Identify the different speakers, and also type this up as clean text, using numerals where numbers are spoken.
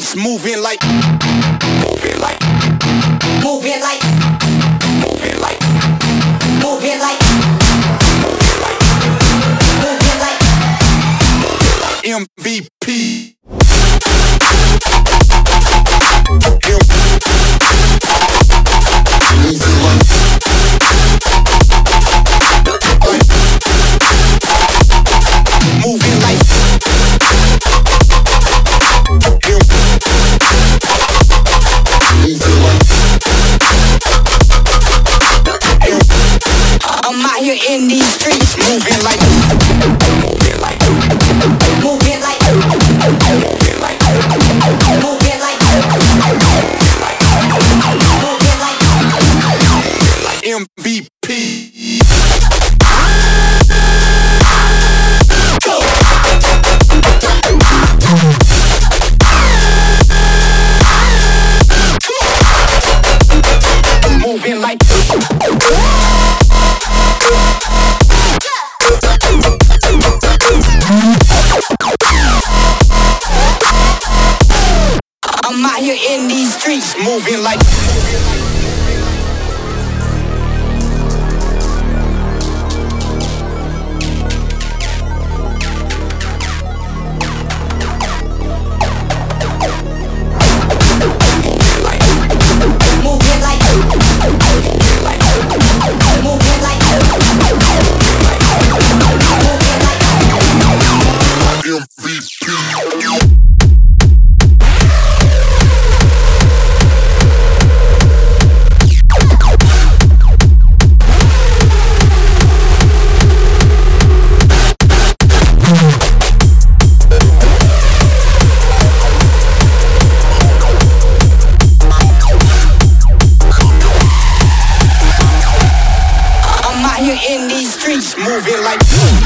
Speaker 1: streets moving like, moving like,
Speaker 2: moving like,
Speaker 1: moving like,
Speaker 2: moving like, moving like,
Speaker 1: MVP. Moving like,
Speaker 2: I'm out here in these streets
Speaker 1: moving like, moving like,
Speaker 2: moving like,
Speaker 1: moving like,
Speaker 2: moving like, moving like,
Speaker 1: MVP. Moving like,
Speaker 2: I'm out here in these streets
Speaker 1: moving like,
Speaker 2: moving like, moving like,
Speaker 1: moving like.